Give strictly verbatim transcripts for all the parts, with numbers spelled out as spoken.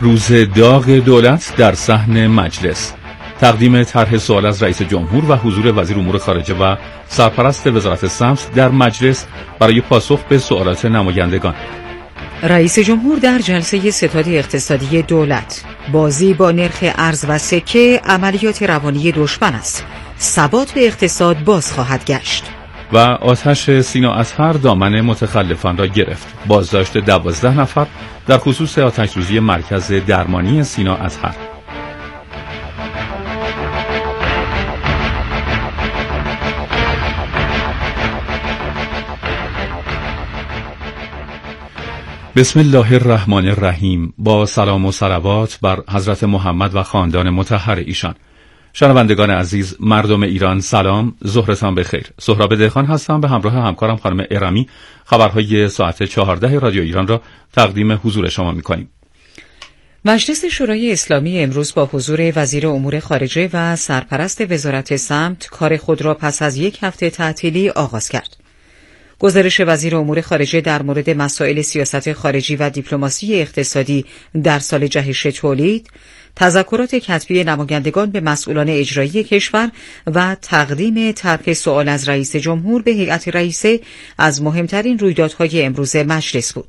روز داغ دولت در صحن مجلس، تقدیم طرح سوال از رئیس جمهور و حضور وزیر امور خارجه و سرپرست وزارت سمت در مجلس برای پاسخ به سوالات نمایندگان. رئیس جمهور در جلسه ستاد اقتصادی دولت: بازی با نرخ ارز و سکه عملیات روانی دشمن است، ثبات به اقتصاد باز خواهد گشت. و آتش سینا اطهر دامن متخلفان را گرفت، بازداشت دوازده نفر در خصوص آتش‌سوزی مرکز درمانی سینا اطهر. بسم الله الرحمن الرحیم. با سلام و صلوات بر حضرت محمد و خاندان مطهر ایشان. شنوندگان عزیز، مردم ایران سلام، ظهرتان بخیر. سهراب دهقان هستم، به همراه همکارم خانم ارمی خبرهای ساعت چهارده رادیو ایران را تقدیم حضور شما می‌کنیم. مجلس شورای اسلامی امروز با حضور وزیر امور خارجه و سرپرست وزارت سمت کار خود را پس از یک هفته تعطیلی آغاز کرد. گزارش وزیر امور خارجه در مورد مسائل سیاست خارجی و دیپلماسی اقتصادی در سال جهش تولید، تذکرات کتبی نمایندگان به مسئولان اجرایی کشور و تقدیم طرح سوال از رئیس جمهور به هیئت رئیسه از مهمترین رویدادهای امروز مجلس بود.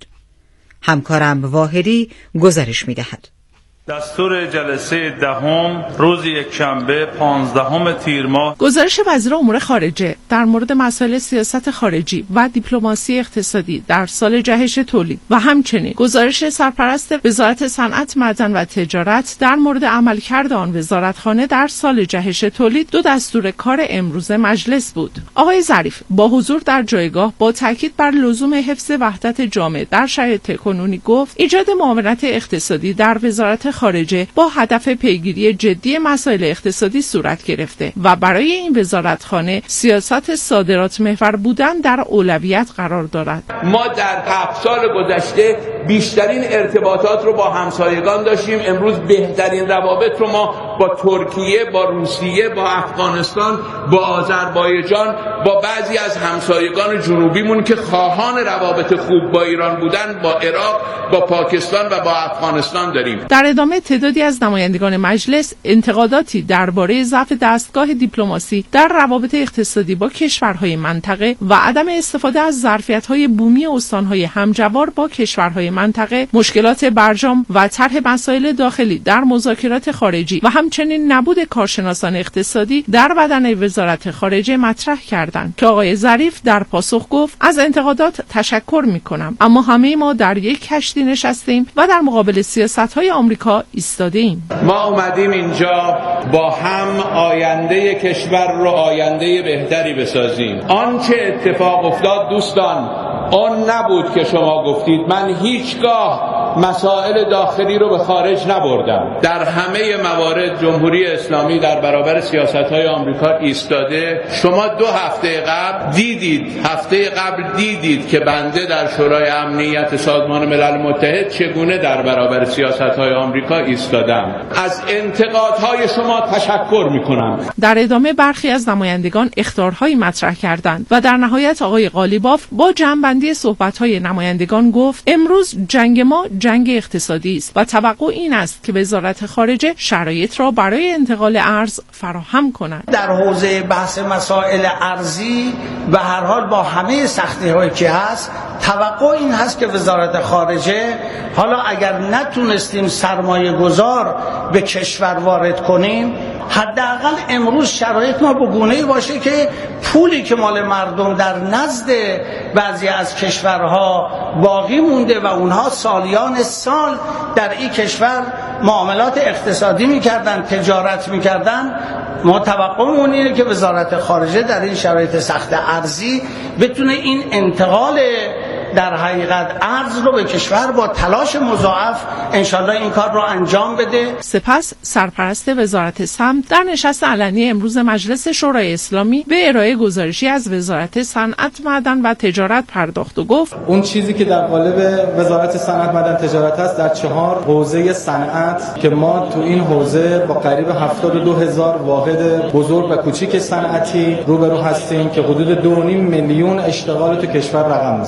همکارم واحدی گزارش می‌دهد. دستور جلسه دهم روز یکشنبه پانزدهم تیر ماه. گزارش وزیر امور خارجه در مورد مسائل سیاست خارجی و دیپلماسی اقتصادی در سال جهش تولید و همچنین گزارش سرپرست وزارت صنعت، معدن و تجارت در مورد عملکرد آن وزارتخانه در سال جهش تولید دو دستور کار امروز مجلس بود. آقای ظریف با حضور در جایگاه با تاکید بر لزوم حفظ وحدت جامعه در شرایط کنونی گفت ایجاد معاونت اقتصادی در وزارت خارجه با هدف پیگیری جدی مسائل اقتصادی صورت گرفته و برای این وزارتخانه سیاست صادرات محور بودن در اولویت قرار دارد. ما در هفت سال گذشته بیشترین ارتباطات رو با همسایگان داشتیم، امروز بهترین روابط رو ما با ترکیه، با روسیه، با افغانستان، با آذربایجان، با بعضی از همسایگان جنوبیمون که خواهان روابط خوب با ایران بودن، با عراق، با پاکستان و با افغانستان داریم. در ادامه تعدادی از نمایندگان مجلس انتقاداتی درباره ضعف دستگاه دیپلماسی در روابط اقتصادی با کشورهای منطقه و عدم استفاده از ظرفیت‌های بومی استان‌های همجوار با کشورهای منطقه، مشکلات برجام و طرح مسائل داخلی در مذاکرات خارجی و همچنین نبود کارشناسان اقتصادی در بدن وزارت خارجه مطرح کردند که آقای ظریف در پاسخ گفت از انتقادات تشکر می‌کنم، اما همه ما در یک کشتی نشستیم و در مقابل سیاست‌های آمریکا ایستاده ایم. ما اومدیم اینجا با هم آینده کشور رو آینده بهتری بسازیم. آنچه اتفاق افتاد دوستان آن نبود که شما گفتید. من هیچگاه مسائل داخلی رو به خارج نبردم. در همه موارد جمهوری اسلامی در برابر سیاست‌های آمریکا ایستاده. شما دو هفته قبل دیدید، هفته قبل دیدید که بنده در شورای امنیت سازمان ملل متحد چگونه در برابر سیاست‌های آمریکا ایستادم. از انتقادهای شما تشکر می‌کنم. در ادامه برخی از نمایندگان اخطارهایی مطرح کردند و در نهایت آقای قالیباف با جمع‌بندی صحبت‌های نمایندگان گفت امروز جنگ ما جنگ اقتصادی است و توقع این است که وزارت خارجه شرایط را برای انتقال ارز فراهم کند. در حوزه بحث مسائل ارزی و هر حال با همه سختی‌هایی که هست، توقع این هست که وزارت خارجه حالا اگر نتونستیم سرمایه گذار به کشور وارد کنیم، حداقل امروز شرایط ما به گونه‌ای باشه که پولی که مال مردم در نزد بعضی از کشورها باقی مونده و اونها سالیان سال در این کشور معاملات اقتصادی میکردن، تجارت میکردن، ما توقعمون اینه که وزارت خارجه در این شرایط سخت ارزی بتونه این انتقال در حقیقت ارز رو به کشور با تلاش مضاعف انشالله این کار رو انجام بده. سپس سرپرست وزارت سمت در نشست علنی امروز مجلس شورای اسلامی به ارائه گزارشی از وزارت صنعت، معدن و تجارت پرداخت و گفت اون چیزی که در قالب وزارت صنعت، معدن، تجارت هست در چهار حوزه صنعت که ما تو این حوزه با قریب هفتاد و دو هزار واحد بزرگ و کوچیک صنعتی روبرو هستیم که حدود دو و نیم میلیون اشتغال تو کشور رقم میزنه. در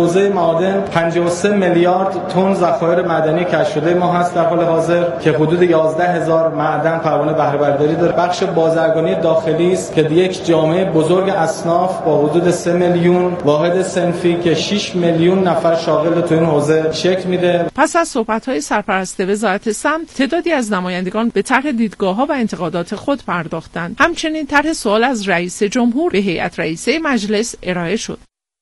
حوزه معادن پنجاه و سه میلیارد تن ذخایر معدنی کشف شده ما هست در حال حاضر که حدود یازده هزار معدن پروانه بهره برداری داره. بخش بازرگانی داخلی است که یک جامعه بزرگ اصناف با حدود سه میلیون واحد صنفی که شش میلیون نفر شاغل تو این حوزه شکل میده. پس از صحبت‌های سرپرست وزارت سمت، تعدادی از نمایندگان به طرح دیدگاه‌ها و انتقادات خود پرداختند. همچنین طرح سوال از رئیس جمهور به هیئت رئیسه مجلس ارائه شد.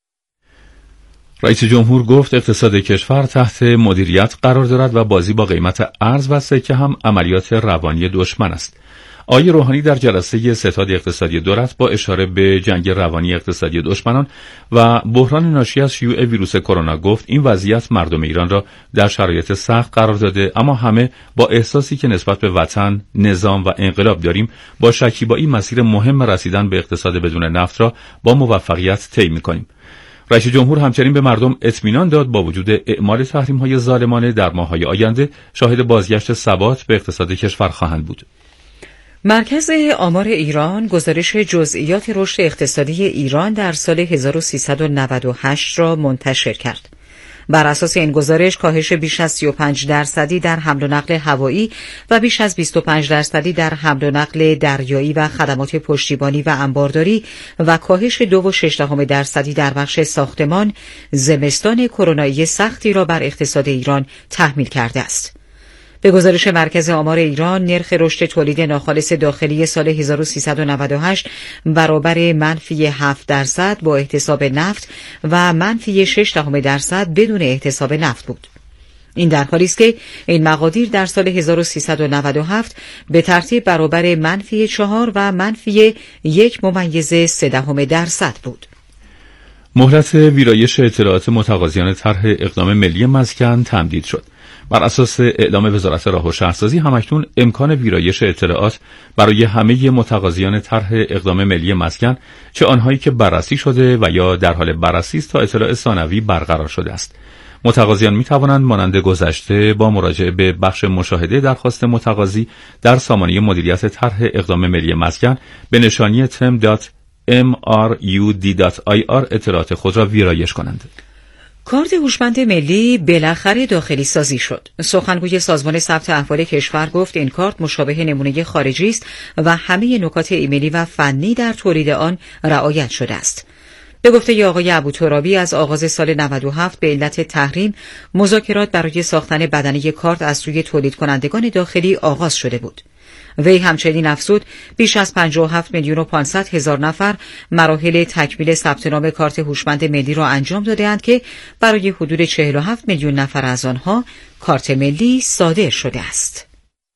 رئیس جمهور گفت اقتصاد کشور تحت مدیریت قرار دارد و بازی با قیمت ارز و سکه هم عملیات روانی دشمن است. آقای روحانی در جلسه ستاد اقتصادی دولت با اشاره به جنگ روانی اقتصادی دشمنان و بحران ناشی از شیوع ویروس کرونا گفت این وضعیت مردم ایران را در شرایط سخت قرار داده، اما همه با احساسی که نسبت به وطن، نظام و انقلاب داریم با شکیبایی مسیر مهم رسیدن به اقتصاد بدون نفت را با موفقیت طی می‌کنیم. رئیس جمهور همچنین به مردم اطمینان داد با وجود اعمال تحریم‌های ظالمانه در ماه‌های آینده شاهد بازگشت ثبات به اقتصاد کشور خواهند بود. مرکز آمار ایران گزارش جزئیات رشد اقتصادی ایران در سال هزار و سیصد و نود و هشت را منتشر کرد. بر اساس این گزارش کاهش بیش از سی و پنج درصدی در حمل و نقل هوایی و بیش از بیست و پنج درصدی در حمل و نقل دریایی و خدمات پشتیبانی و انبارداری و کاهش دو و شش دهم درصدی در بخش ساختمان زمستان کرونایی سختی را بر اقتصاد ایران تحمیل کرده است. به گزارش مرکز آمار ایران، نرخ رشد تولید ناخالص داخلی سال هزار و سیصد و نود و هشت برابر منفی هفت درصد با احتساب نفت و منفی شش دهم درصد بدون احتساب نفت بود. این در حالی است که این مقادیر در سال هزار و سیصد و نود و هفت به ترتیب برابر منفی چهار و منفی یک ممیز سه دهم درصد بود. مهلت ویرایش اطلاعات متقاضیان طرح اقدام ملی مسکن تمدید شد. بر اساس اعلام وزارت راه و شهرسازی همکنون امکان ویرایش اطلاعات برای همه متقاضیان طرح اقدام ملی مسکن، چه آنهایی که بررسی شده و یا در حال بررسی است تا اطلاع ثانوی برقرار شده است. متقاضیان می توانند مانند گذشته با مراجعه به بخش مشاهده درخواست متقاضی در سامانه مدیریت طرح اقدام ملی مسکن به نشانی تم دات ام آر یو دی دات آی آر اطلاعات خود را ویرایش کنند. کارت هوشمند ملی بالاخره داخلی سازی شد. سخنگوی سازمان ثبت احوال کشور گفت این کارت مشابه نمونه خارجی است و همه نکات ایمنی و فنی در تولید آن رعایت شده است. به گفته آقای ابوترابی از آغاز سال نود و هفت به علت تحریم مذاکرات برای ساختن بدنه کارت از سوی تولید کنندگان داخلی آغاز شده بود. وی همچنین افزود بیش از پنجاه و هفت میلیون و پانصد هزار نفر مراحل تکمیل ثبت نام کارت هوشمند ملی را انجام داده‌اند که برای حدود چهل و هفت میلیون نفر از آنها کارت ملی صادر شده است.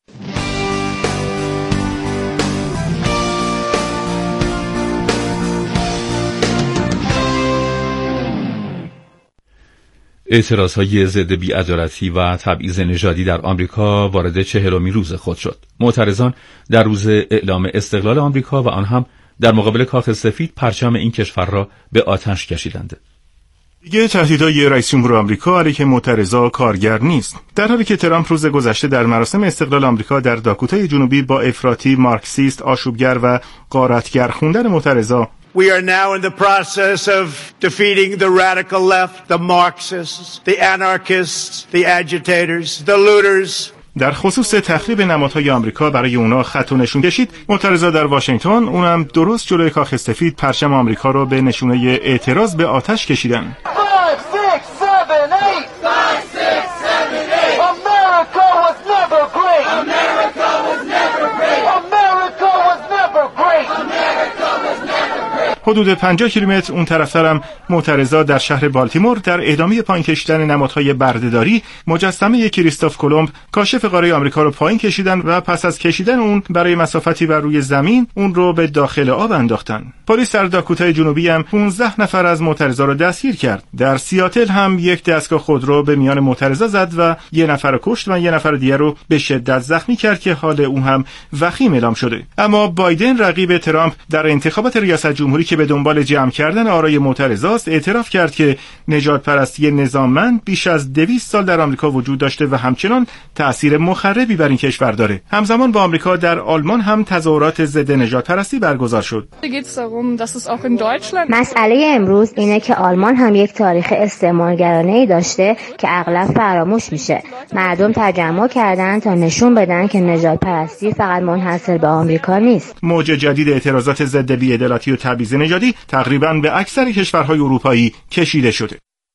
اعتراضهای ضد بی‌عدالتی و تبعیض نژادی در آمریکا وارد چهلمین روز خود شد. معترضان در روز اعلام استقلال آمریکا و آن هم در مقابل کاخ سفید پرچم این کشور را به آتش کشیدند. دیگه تهدیدهای رئیس جمهور آمریکا علیه معترضا کارگر نیست. در حالی که ترامپ روز گذشته در مراسم استقلال آمریکا در داکوتای جنوبی با افراطی، مارکسیست، آشوبگر و غارتگر خوندن معترضا We are now in the process of defeating the radical left, the Marxists, the anarchists, the agitators, the looters. در خصوص تخریب نمادهای آمریکا برای اونا خط و نشون کشید. معترضا در واشنگتن اونم درست جلوی کاخ سفید پرچم آمریکا رو به نشونه اعتراض به آتش کشیدن. حدود پنجاه کیلومتر اون طرفترم معترضا در شهر بالتیمور در ادامه پایین کشیدن نمادهای بردهداری مجسمه کریستوف کلمب کاشف قاره آمریکا رو پایین کشیدن و پس از کشیدن اون برای مسافتی بر روی زمین اون رو به داخل آب انداختن. پلیس در داکوتای جنوبی هم پانزده نفر از معترضا رو دستگیر کرد. در سیاتل هم یک دستگاه خودرو به میان معترضا زد و یک نفر رو کشت و یک نفر دیگر رو به شدت زخمی کرد که حال اون هم وخیم اعلام شده. اما بایدن رقیب ترامپ در انتخابات ریاست جمهوری که به دنبال جمع کردن آرای معترضاست اعتراف کرد که نژادپرستی نظاممند بیش از دویست سال در آمریکا وجود داشته و همچنان تأثیر مخربی بر این کشور داره. همزمان با آمریکا در آلمان هم تظاهرات ضد نژادپرستی برگزار شد. مسئله امروز اینه که آلمان هم یک تاریخ استعمارگرانه‌ای داشته که اغلب فراموش میشه. مردم تجمع کردن تا نشون بدن که نژادپرستی فقط منحصر به آمریکا نیست. موج جدید اعتراضات ضد بی‌عدالتی و تبعیض نژادی تقریباً به اکثر کشورهای اروپایی کشیده شده.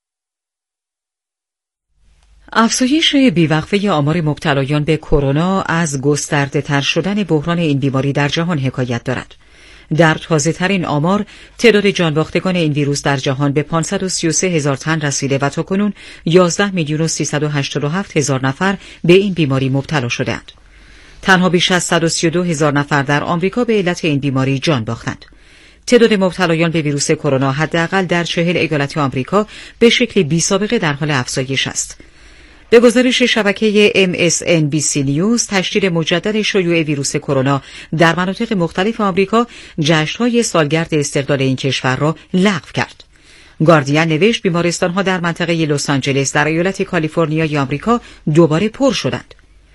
افزایش بیوقفه آمار مبتلایان به کرونا از گسترده‌تر شدن بحران این بیماری در جهان حکایت دارد. در تازه‌ترین آمار تعداد جانباختگان این ویروس در جهان به پانصد و سی و سه هزار تن رسیده و تاکنون یازده میلیون و سیصد و هشتاد و هفت هزار نفر به این بیماری مبتلا شده‌اند. تنها بیش از صد و سی و دو هزار نفر در آمریکا به علت این بیماری جان باختند. تعداد مبتلایان به ویروس کرونا حداقل در چهل ایالت آمریکا به شکلی بی‌سابقه در حال افزایش است. به گزارش شبکه ام اس ان بی سی نیوز، تشدید مجدد شیوع ویروس کرونا در مناطق مختلف آمریکا جشن‌های سالگرد استقلال این کشور را لغو کرد. گاردین نوشت بیمارستان‌ها در منطقه لس آنجلس در ایالت کالیفرنیای آمریکا دوباره پر شدند.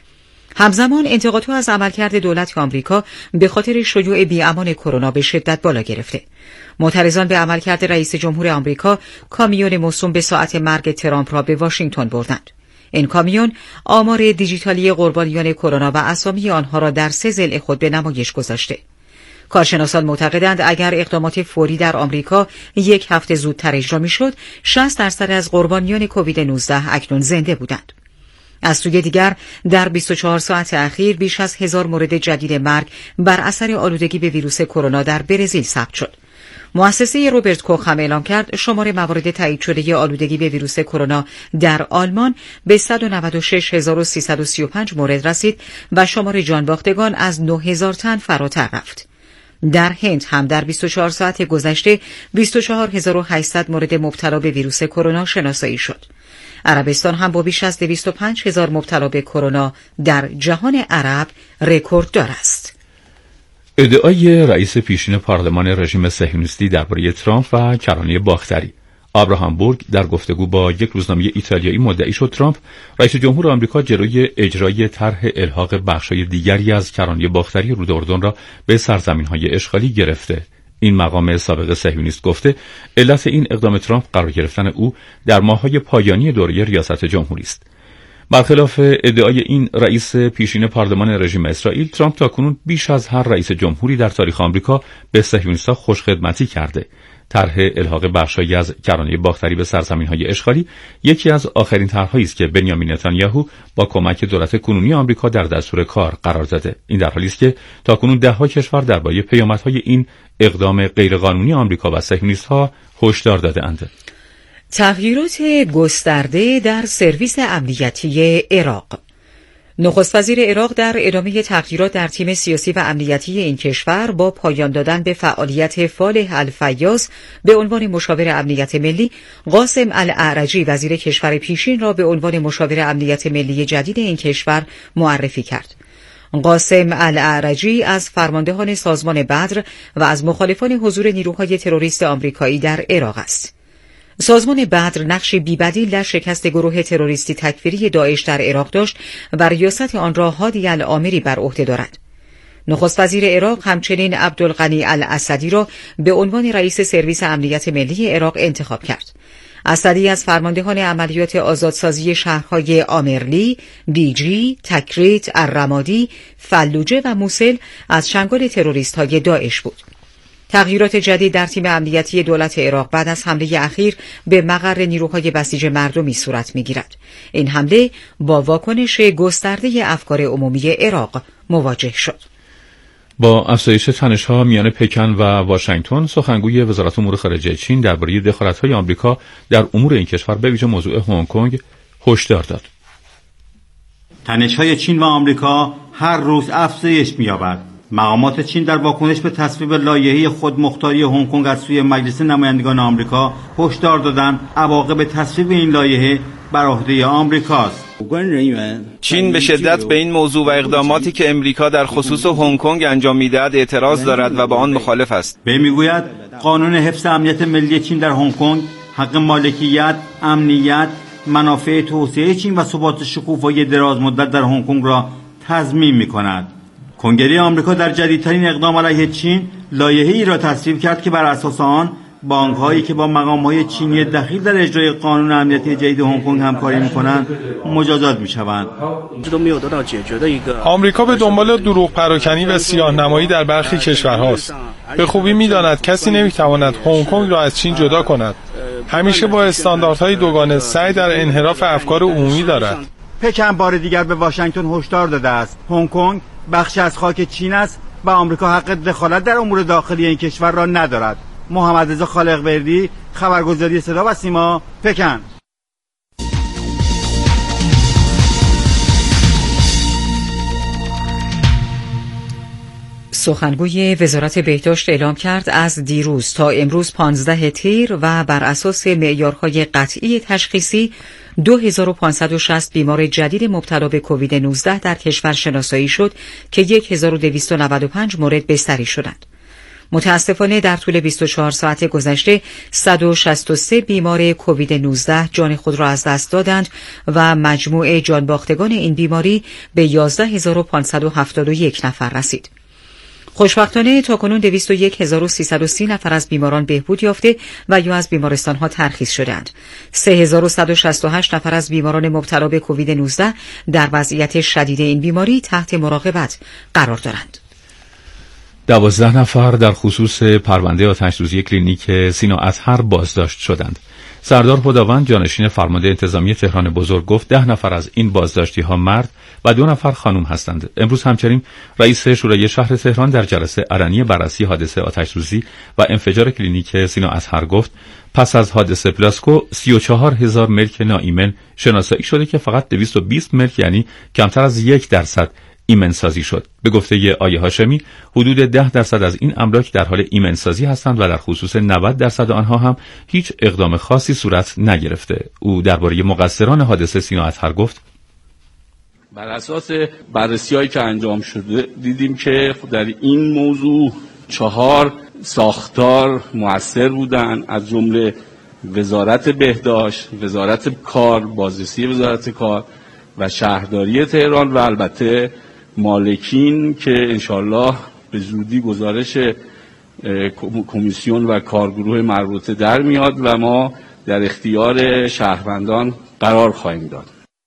همزمان انتقادها از عملکرد دولت آمریکا به خاطر شیوع بی‌امان کرونا به شدت بالا گرفته. معترضان به عملکرد رئیس جمهور آمریکا کامیون موسوم به ساعت مرگ ترامپ را به واشنگتن بردند. این کامیون آمار دیجیتالی قربانیان کرونا و اسامی آنها را در سه ضلع خود به نمایش گذاشته. کارشناسان معتقدند اگر اقدامات فوری در آمریکا یک هفته زودتر اجرا می‌شد، شصت درصد از قربانیان کووید نوزده اکنون زنده بودند. از سوی دیگر در بیست و چهار ساعت اخیر بیش از هزار مورد جدید مرگ بر اثر آلودگی به ویروس کرونا در برزیل ثبت شد. مؤسسه روبرت کوخ هم اعلام کرد شمار موارد تایید شده آلودگی به ویروس کرونا در آلمان به صد و نود و شش هزار و سیصد و سی و پنج مورد رسید و شمار جانباختگان از نه هزار تن فراتر رفت. در هند هم در بیست و چهار ساعت گذشته بیست و چهار هزار و هشتصد مورد مبتلا به ویروس کرونا شناسایی شد. عربستان هم با بیش از دویست و پنج هزار مبتلا به کرونا در جهان عرب رکورددار است. ادعای رئیس پیشین پارلمان رژیم صهیونیستی درباره ترامپ و کرانه باختری. ابراهام بورگ در گفتگو با یک روزنامه ایتالیایی مدعی شد ترامپ رئیس جمهور آمریکا جلوی اجرای طرح الحاق بخشای دیگری از کرانه باختری رود اردن را به سرزمین‌های اشغالی گرفته. این مقام سابق صهیونیست گفته علت این اقدام ترامپ قرار گرفتن او در ماه‌های پایانی دوره ریاست جمهوری است. برخلاف ادعای این رئیس پیشین پارلمان رژیم اسرائیل، ترامپ تاکنون بیش از هر رئیس جمهوری در تاریخ آمریکا به صهیونیست‌ها خوشخدمتی کرده. طرح الحاق بخشایی از کرانه باختری به سرزمین‌های اشغالی یکی از آخرین طرح‌هایی است که بنیامین نتانیاهو با کمک دولت کنونی آمریکا در دستور کار قرار داده. این در حالی است که تاکنون ده‌ها کشور درباره پیامدهای این اقدام غیرقانونی آمریکا و صهیونیست‌ها هشدار داده‌اند. تغییرات گسترده در سرویس امنیتی عراق. نخست وزیر عراق در ادامه تغییرات در تیم سیاسی و امنیتی این کشور با پایان دادن به فعالیت فالح الفیاض به عنوان مشاور امنیت ملی، قاسم الاعرجی وزیر کشور پیشین را به عنوان مشاور امنیت ملی جدید این کشور معرفی کرد. قاسم الاعرجی از فرماندهان سازمان بدر و از مخالفان حضور نیروهای تروریست آمریکایی در عراق است. سازمان بدر نقش بی‌بدیل در شکست گروه تروریستی تکفیری داعش در عراق داشت و ریاست آن را هادی العامری بر عهده دارد. نخست وزیر عراق همچنین عبدالغنی الاسدی را به عنوان رئیس سرویس امنیت ملی عراق انتخاب کرد. اسدی از فرماندهان عملیات آزادسازی شهرهای آمرلی، بیجی، تکریت، الرمادی، فلوجه و موسل از چنگال تروریست‌های داعش بود. تغییرات جدید در تیم امنیتی دولت عراق بعد از حمله اخیر به مقر نیروهای بسیج مردمی صورت می‌گیرد. این حمله با واکنش گسترده افکار عمومی عراق مواجه شد. با افزایش تنش‌ها میان پکن و واشنگتن، سخنگوی وزارت امور خارجه چین درباره دخالت‌های آمریکا در امور این کشور به ویژه موضوع هنگ کنگ هشدار داد. تنش‌های چین و آمریکا هر روز افزایش می‌یابد. مقامات چین در واکنش به تصویب لایحه خودمختاری هنگ کنگ از سوی مجلس نمایندگان آمریکا هشدار دادند عواقب تصویب این لایحه بر عهده آمریکاست. چین به شدت به این موضوع و اقداماتی که امریکا در خصوص هنگ کنگ انجام می‌دهد اعتراض دارد و با آن مخالف است. به میگوید قانون حفظ امنیت ملی چین در هنگ کنگ حق مالکیت، امنیت، منافع توسعه چین و ثبات شکوفایی دراز مدت در هنگ کنگ را تضمین می‌کند. کنگره آمریکا در جدیدترین اقدام علیه چین لایحه‌ای را تصویب کرد که بر اساس آن بانک‌هایی که با مقام‌های چینی دخیل در اجرای قانون امنیتی جدید هنگ کنگ همکاری می‌کنند مجازات می‌شوند. آمریکا به دنبال دروغ پراکنی و سیاه‌نمایی در برخی کشورهاست. به خوبی می‌داند کسی نمی‌تواند هنگ کنگ را از چین جدا کند. همیشه با استانداردهای دوگانه سعی در انحراف افکار عمومی دارد. پکن بار دیگر به واشنگتن هشدار داده است. هنگ کنگ بخشی از خاک چین است و آمریکا حق دخالت در امور داخلی این کشور را ندارد. محمد رضا خالق‌وردی، خبرگزاری صدا و سیما، پکن. سخنگوی وزارت بهداشت اعلام کرد از دیروز تا امروز پانزده تیر و بر اساس معیارهای قطعی تشخیصی دو هزار و پانصد و شصت بیمار جدید مبتلا به کووید نوزده در کشور شناسایی شد که هزار و دویست و نود و پنج مورد بستری شدند. متاسفانه در طول بیست و چهار ساعت گذشته صد و شصت و سه بیمار کووید نوزده جان خود را از دست دادند و مجموع جان باختگان این بیماری به یازده هزار و پانصد و هفتاد و یک نفر رسید. خوشبختانه تاکنون دویست و یک هزار و سیصد و سی نفر از بیماران بهبود یافته و یا از بیمارستان‌ها ترخیص شدند. سه هزار و صد و شصت و هشت نفر از بیماران مبتلا به کووید نوزده در وضعیت شدید این بیماری تحت مراقبت قرار دارند. دوازده نفر در خصوص پرونده آتش‌سوزی کلینیک سینا اطهر بازداشت شدند. سردار خداوند جانشین فرمانده انتظامی تهران بزرگ گفت ده نفر از این بازداشتی ها مرد و دو نفر خانم هستند. امروز همچنین رئیس شورای شهر تهران در جلسه علنی بررسی حادثه آتش‌سوزی و انفجار کلینیک سینا اطهر گفت پس از حادثه پلاسکو سی و چهار هزار ملک ناایمن شناسایی شده که فقط دویست و بیست ملک یعنی کمتر از یک درصد ایمنسازی شد. به گفته آیه هاشمی حدود ده درصد از این املاک در حال ایمنسازی هستند و در خصوص نود درصد آنها هم هیچ اقدام خاصی صورت نگرفته. او درباره مقصران حادثه سینا اطهر گفت بر اساس بررسی‌هایی که انجام شده دیدیم که در این موضوع چهار ساختار مؤثر بودند، از جمله وزارت بهداشت، وزارت کار، بازرسی وزارت کار و شهرداری تهران و البته مالکین که انشالله به زودی گزارش کمیسیون و کارگروه مربوطه در میاد و ما در اختیار شهروندان قرار خواهیم داد.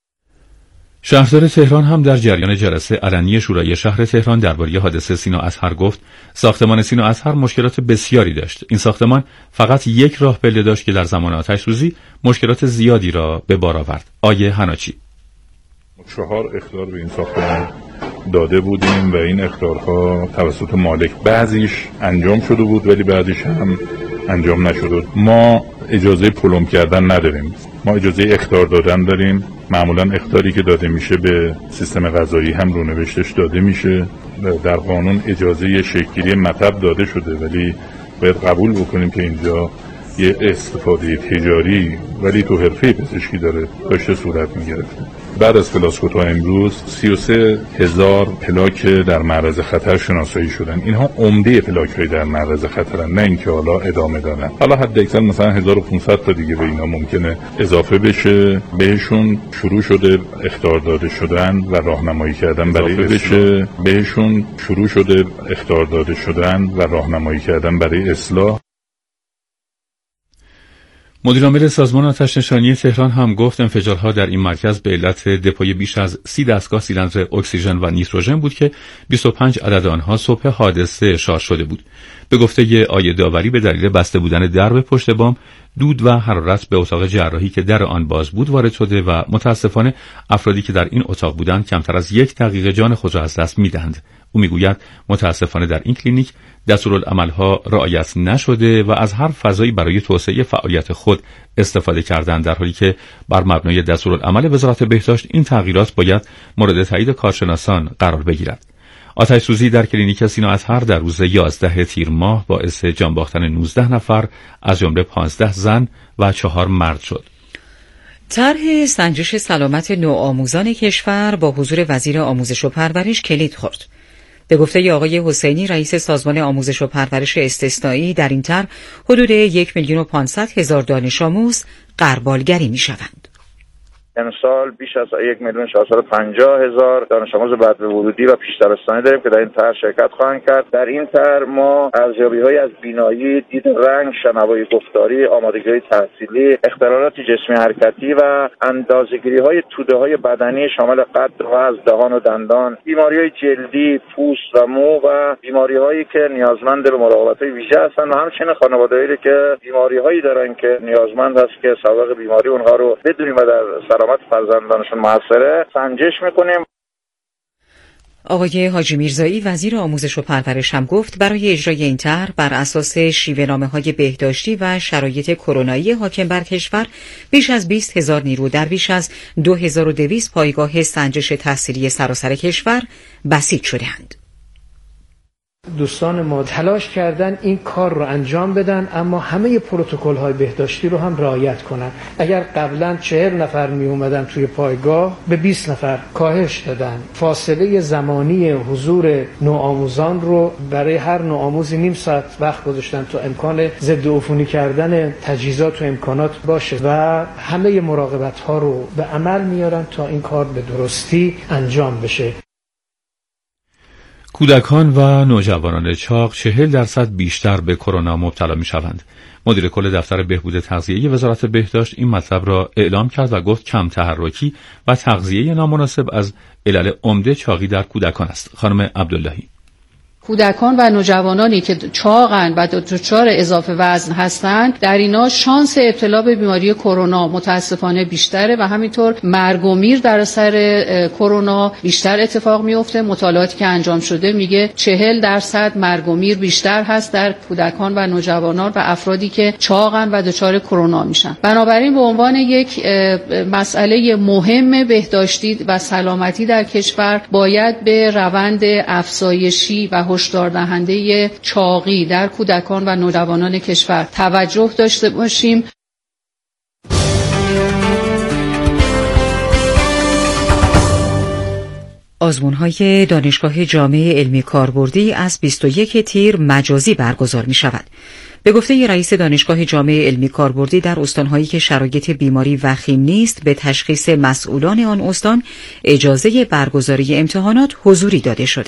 شهردار تهران هم در جریان جلسه علنی شورای شهر تهران درباره حادثه سینا اطهر گفت ساختمان سینا اطهر مشکلات بسیاری داشت. این ساختمان فقط یک راه پله داشت که در زمان آتش‌سوزی مشکلات زیادی را به بار آورد. آیه حناچی چهار اخطار به این ساختمان داده بودیم و این اخطارها توسط مالک بعضیش انجام شده بود ولی بعضیش هم انجام نشده. ما اجازه پلم کردن نداریم، ما اجازه اخطار دادن داریم. معمولا اخطاری که داده میشه به سیستم قضایی هم رونوشتش داده میشه. در قانون اجازه شکل‌گیری مطب داده شده ولی باید قبول بکنیم که اینجا یه استفاده تجاری ولی تو حرفه پزشکی داره داشته صورت میگرفته. بعد از پلاسکو تا امروز سی و سه هزار پلاک در معرض خطر شناسایی شدن. اینها عمده پلاک های در معرض خطرن، نه اینکه حالا ادامه دارن. حالا حد اکثر مثلا هزار و پانصد تا دیگه به اینا ممکنه اضافه بشه. بهشون شروع شده اخطار داده شدن و راهنمایی کردن برای بشه بهشون شروع شده اخطار داده شدن و راهنمایی کردن برای اصلاح. مدیرعامل سازمان آتش‌نشانی تهران هم گفت انفجارها در این مرکز به علت دپوی بیش از سی دستگاه سیلندر اکسیژن و نیتروژن بود که بیست و پنج عدد آنها صبح حادثه شارژ شده بود. به گفته آیه داوری به دلیل بسته بودن درب پشت بام دود و حرارت به اتاق جراحی که در آن باز بود وارد شده و متاسفانه افرادی که در این اتاق بودند کمتر از یک دقیقه جان خود را از دست می‌دهند. او میگوید متاسفانه در این کلینیک دستورالعمل‌ها رعایت نشده و از هر فضایی برای توسعه فعالیت خود استفاده کردند، در حالی که بر مبنای دستورالعمل وزارت بهداشت این تغییرات باید مورد تایید کارشناسان قرار بگیرد. آتش‌سوزی در کلینیک سینا اطهر در روز یازده تیر ماه باعث جان باختن نوزده نفر از جمله پانزده زن و چهار مرد شد. طرح سنجش سلامت نوآموزان کشور با حضور وزیر آموزش و پرورش کلید خورد. به گفته آقای حسینی رئیس سازمان آموزش و پرورش استثنایی، در این طرح حدود یک میلیون و پانصد هزار دانش آموز غربالگری میشوند. امسال بیش از یک میلیون ششصد و پنجاه هزار دانش آموز بعد ورودی و پیش دبستانی داریم که در این طرح شرکت خواهند کرد. در این طرح ما ارزیابی‌های از بینایی، دید رنگ، شنوایی گفتاری، آمادگی‌های تحصیلی، اختلالات جسمی حرکتی و اندازه‌گیری‌های توده‌های بدنی شامل قد و وزن، دهان و دندان، بیماری‌های جلدی، پوست و مو و بیماری‌هایی که نیازمند به مراقبت‌های ویژه هستند و همچنین خانواده‌ای که بیماری‌هایی دارن که نیازمند است که سابقه بیماری اونها رو بدونیم و در سلامت فرزندانشون موثره سنجش میکنیم. آقای حاجی میرزایی وزیر آموزش و پرورش هم گفت برای اجرای این طرح بر اساس شیوه‌نامه‌های بهداشتی و شرایط کرونایی حاکم بر کشور بیش از بیست هزار نیرو در بیش از دو هزار و دویست پایگاه سنجش تحصیلی سراسر کشور بسیج شده‌اند. دوستان ما تلاش کردن این کار رو انجام بدن، اما همه پروتکل های بهداشتی رو هم رعایت کنن. اگر قبلا چهل نفر می اومدن توی پایگاه به بیست نفر کاهش دادن. فاصله زمانی حضور نوآموزان رو برای هر نوآموزی نیم ساعت وقت گذاشتن تا امکان ضد عفونی کردن تجهیزات و امکانات باشه و همه مراقبت ها رو به عمل میارن تا این کار به درستی انجام بشه. کودکان و نوجوانان چاق چهل درصد بیشتر به کرونا مبتلا می شوند. مدیر کل دفتر بهبود تغذیه وزارت بهداشت این مطلب را اعلام کرد و گفت کم تحرکی و تغذیه نامناسب از علل عمده چاقی در کودکان است. خانم عبداللهی: کودکان و نوجوانانی که چاقن و دچار اضافه وزن هستند، در اینا شانس ابتلا به بیماری کرونا متاسفانه بیشتره و همینطور مرگ و میر در اثر کرونا بیشتر اتفاق میفته. مطالعاتی که انجام شده میگه چهل درصد مرگ و میر بیشتر هست در کودکان و نوجوانان و افرادی که چاقن و دچار کرونا میشن. بنابراین به عنوان یک مسئله مهم بهداشتی و سلامتی در کشور باید به روند افزایشی و هشدار دهنده چاقی در کودکان و نوجوانان کشور توجه داشته باشیم. آزمون‌های دانشگاه جامعه علمی کاربردی از بیست و یک تیر مجازی برگزار می‌شود. به گفته رئیس دانشگاه جامعه علمی کاربردی، در استان‌هایی که شرایط بیماری وخیم نیست به تشخیص مسئولان آن استان اجازه برگزاری امتحانات حضوری داده شده.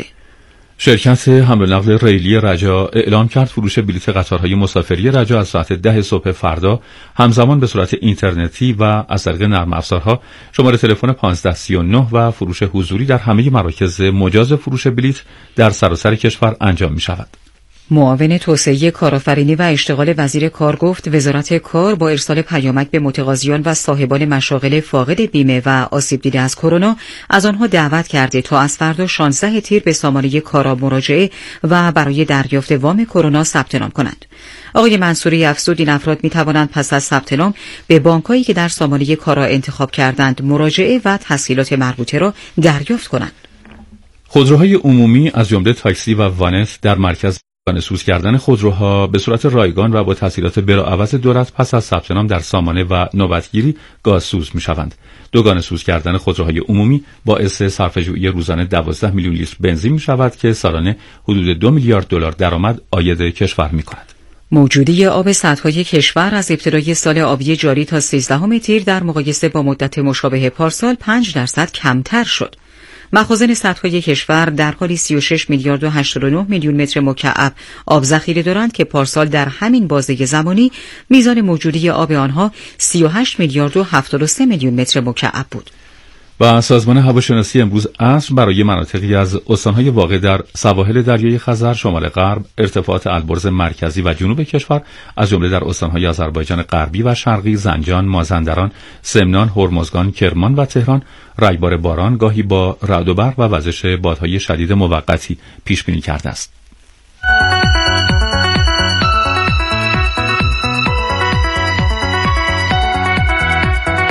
شرکت حمل و نقل ریلی رجا اعلام کرد فروش بلیط قطارهای مسافری رجا از ساعت ده صبح فردا همزمان به صورت اینترنتی و از طریق نرم افزارها، شماره تلفن پانزده سی و نه و فروش حضوری در همه مراکز مجاز فروش بلیط در سراسر کشور انجام می شود. معاون توسعه کارآفرینی و اشتغال وزیر کار گفت وزارت کار با ارسال پیامک به متقاضیان و صاحبان مشاغل فاقد بیمه و آسیب دیده از کرونا از آنها دعوت کرده تا از فردا شانزده تیر به سامانه کارا مراجعه و برای دریافت وام کرونا ثبت نام کنند. آقای منصوری افزود این افراد می توانند پس از ثبت نام به بانک‌هایی که در سامانه کارا انتخاب کردند مراجعه و تسهیلات مربوطه را دریافت کنند. خودروهای عمومی از جمله تاکسی و وانت در مرکز گانه‌سوز کردن خودروها به صورت رایگان و با تسهیلات بلاعوض دولت پس از ثبت نام در سامانه و نوبتگیری گازسوز می‌شوند. دو گانه‌سوز کردن خودروهای عمومی باعث صرفه‌جویی روزانه دوازده میلیون لیتر بنزین می‌شود که سالانه حدود دو میلیارد دلار درآمد عاید کشور می‌کند. موجودی آب سدهای کشور از ابتدای سال آبی جاری تا سیزدهم تیر در مقایسه با مدت مشابه پارسال پنج درصد کمتر شد. مخازن سدهای کشور در حالی سی و شش میلیارد و هشتاد و نه میلیون متر مکعب آب ذخیره دارند که پارسال در همین بازه زمانی میزان موجودی آب آنها سی و هشت میلیارد و هفتاد و سه میلیون متر مکعب بود. و سازمان هواشناسی امروز عصر برای مناطقی از استان‌های واقع در سواحل دریای خزر، شمال غرب، ارتفاعات البرز مرکزی و جنوب کشور از جمله در استان‌های آذربایجان غربی و شرقی، زنجان، مازندران، سمنان، هرمزگان، کرمان و تهران رگبار باران گاهی با رعد و برق و وزش بادهای شدید موقتی پیش بینی کرده است.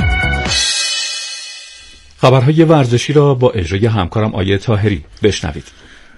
خبرهای ورزشی را با اجرای همکارم آیه طاهری بشنوید.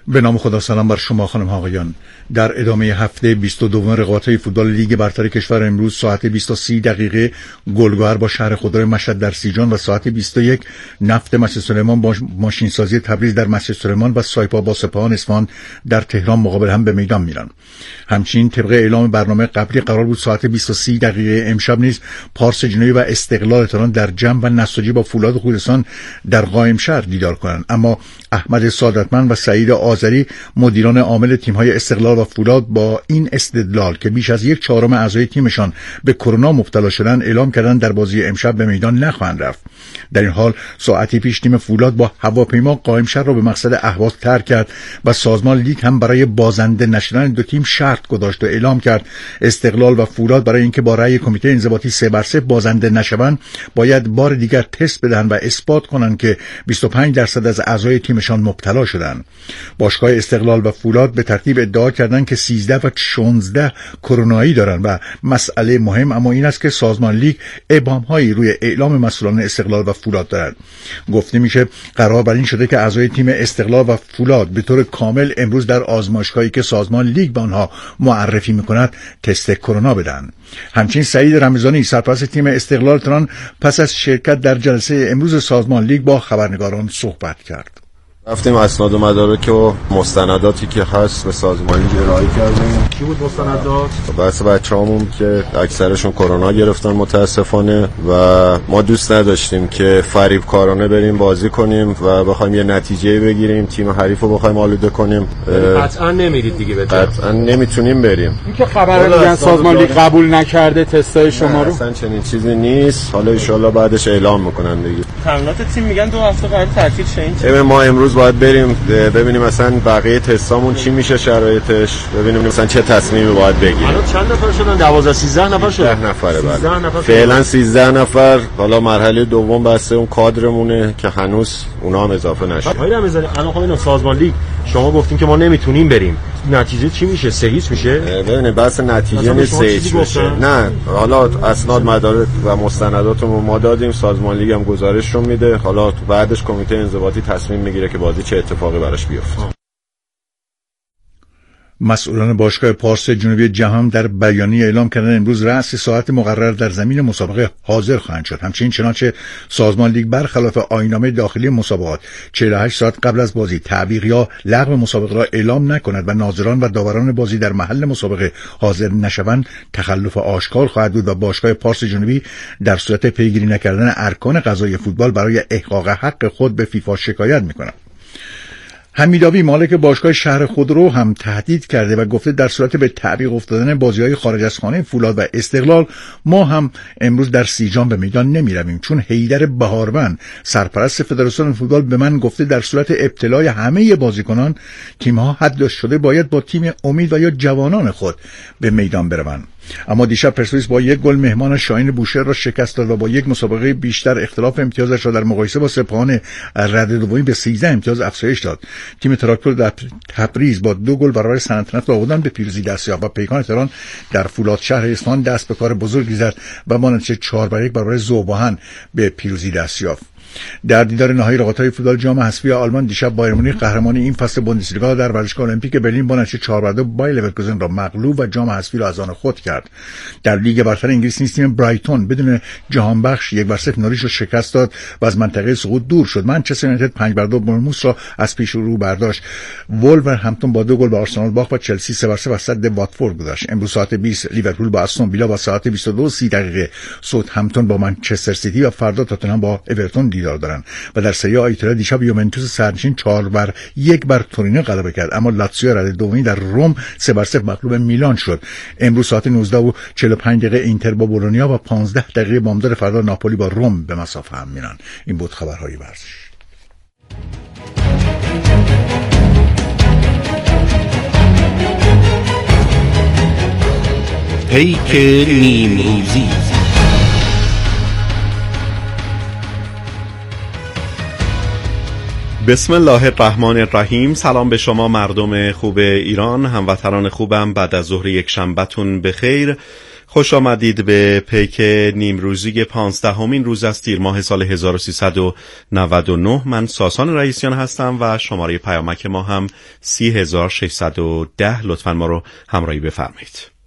به نام خدا. سلام بر شما خانم ها آقایان. در ادامه هفته بیست و دو رقابت‌های فوتبال لیگ برتر کشور امروز ساعت بیست و سه دقیقه گلگهر با شهر خودرو مشهد در سیجان و ساعت بیست و یک نفت مسجد سلیمان با ماشینسازی تبریز در مسجد سلیمان و سایپا با سپاهان اصفهان در تهران مقابل هم به میدان میرن. همچنین طبق اعلام برنامه قبلی قرار بود ساعت بیست و سه دقیقه امشب نیز پارس جنوبی و استقلال تهران در جم و نساجی با فولاد خوزستان در قائمشهر دیدار کنند، اما احمد سعادتمند و سعید آذری مدیران عامل تیم‌های استقلال و فولاد با این استدلال که بیش از یک چهارم اعضای تیمشان به کرونا مبتلا شدن اعلام کردن در بازی امشب به میدان نخواهند رفت. در این حال ساعتی پیش تیم فولاد با هواپیما قائمشهر را به مقصد اهواز ترک کرد و سازمان لیگ هم برای بازنده نشدن دو تیم شرط گذاشت و اعلام کرد استقلال و فولاد برای اینکه با رأی کمیته انضباطی سه بر سه بازنده نشوند باید بار دیگر تست بدن و اثبات کنند که بیست و پنج درصد از اعضای تیمشان مبتلا شدند. باشگاه استقلال و فولاد به ترتیب ادعا کردند که سیزده و شانزده کرونایی دارند و مسئله مهم اما این است که سازمان لیگ ابهام‌هایی روی اعلام مسئولان استقلال و فولاد دارد. گفته میشه قرار بر این شده که اعضای تیم استقلال و فولاد به طور کامل امروز در آزمایشگاهی که سازمان لیگ به آنها معرفی میکند تست کرونا بدن. همچنین سعید رمضانی سرپرست تیم استقلال تهران پس از شرکت در جلسه امروز سازمان لیگ با خبرنگاران صحبت کرد. رفتیم اسناد و مدارک و مستنداتی که هست به سازمان لیگ ارائه کردیم. کی بود مستندات؟ بس بچه‌هامون که اکثرشون کرونا گرفتن متاسفانه و ما دوست نداشتیم که فریبکارانه بریم بازی کنیم و بخوایم یه نتیجه بگیریم، تیم حریف رو بخوایم آلوده کنیم. قطعا نمیرید دیگه به جا. قطعا نمیتونیم بریم. این که خبر میگن سازمان لیگ قبول نکرده تستای شما رو. اصلا چنین چیزی نیست. حالا ان شاءالله بعدش اعلام میکنن دیگه. تمرینات تیم میگن دو هفته قرار تعطیل شه. ما امروز باید بریم ببینیم مثلا بقیه تستامون چی میشه شرایطش، ببینیم مثلا چه تصمیمی باید بگیریم. الان چند نفر شدن؟ دوازده سیزده نفر شدن. ده نفره بعد. فعلا سیزده نفر. حالا مرحله دوم بسته اون کادرمونه که هنوز اونا هم اضافه نشد. آقای رمضانی الان خب اینو سازمان لیگ شما گفتین که ما نمیتونیم بریم. نتیجه چی میشه؟ سه هیچ میشه؟ ببینید بحث نتیجه نیست سه هیچ میشه. نه حالا اسناد مدارک و مستنداتمون ما دادیم، سازمان لیگ هم گزارش رو میده. حالا بعدش کمیته انضباطی تصمیم میگیره که بازی چه اتفاقی براش بیفته. مسئولان باشگاه پارس جنوبی جهان در بیانیه اعلام کردن امروز رأس ساعت مقرر در زمین مسابقه حاضر خواهند شد. همچنین چنانچه سازمان لیگ برخلاف آیین‌نامه داخلی مسابقات چهل و هشت ساعت قبل از بازی تعویق یا لغو مسابقه را اعلام نکند و ناظران و داوران بازی در محل مسابقه حاضر نشوند تخلف آشکار خواهد بود و باشگاه پارس جنوبی در صورت پیگیری نکردن ارکان قضایی فوتبال برای احقاق حق خود به فیفا شکایت می‌کند. حمیدآوی مالک باشگاه شهر خودرو هم تهدید کرده و گفته در صورت به تعویق افتادن بازی‌های خارج از خانه فولاد و استقلال ما هم امروز در سیجان به میدان نمی‌رویم، چون حیدر بهاروند سرپرست فدراسیون فوتبال به من گفته در صورت ابتلای همه بازیکنان تیم‌ها حد شده باید با تیم امید و یا جوانان خود به میدان بروند. اما دیشب پرسپولیس با یک گل مهمان شاهین بوشهر را شکست داد و با یک مسابقه بیشتر اختلاف امتیازش را در مقایسه با سپاهان رده دومی به سیزده امتیاز افزایش داد. تیم تراکتور در تبریز با دو گل برابر صنعت نفت آبادان به پیروزی دست یافت و پیکان تهران در فولاد شهر اصفهان دست به کار بزرگی زد و با نتیجه چهار بر یک برابر ذوب‌آهن به پیروزی دست یافت. در دیدار نهایی رقابت‌های فوتبال جام حذفی آلمان دیشب بایر مونیخ قهرمان این فصل بوندسلیگا در ورزشگاه المپیک برلین با نتیجه چهار بر دو بایر لورکوزن را مغلوب و جام حذفی را از آن خود کرد. در لیگ برتر انگلیس نیز تیم برایتون بدون جهان بخش یک بر صفر نوریچ را شکست داد و از منطقه سقوط دور شد. منچستر یونایتد پنج بر دو برنموث را از پیش رو برداشت. وولورهمپتون با دو گل به آرسنال باخت و چلسی سه بر سه بر صد واتفورد گذاشت. امروز ساعت بیست لیورپول با استون ویلا و ساعت بیست و دو و سی دقیقه ساوثهمپتون با منچستر سیتی و فردا تاتنهام با اورتون دیدار دارند. و در سری آ ایتالیا دیشب یوونتوس سرنشین چهار بر یک بر تورینو غلبه کرد، اما لاتزیو رده دومی در روم سه بر صفر مغلوب میلان شد. امروز ساعت نوزده و چهل و پنج دقیقه اینتر با بولونیا و پانزده دقیقه بامداد فردا ناپولی با روم به مسافه هم میرن. این بود خبرهای ورزش. پیک نیمروزی. بسم الله الرحمن الرحیم. سلام به شما مردم خوب ایران، هموطنان خوبم. بعد از ظهر یک شنبه‌تون بخیر. خوش آمدید به پیک نیمروزی پانزدهمین روز از تیر ماه سال هزار و سیصد و نود و نه. من ساسان رئیسیان هستم و شماره پیامک ما هم سی هزار و ششصد و ده. لطفاً ما رو همراهی بفرمایید.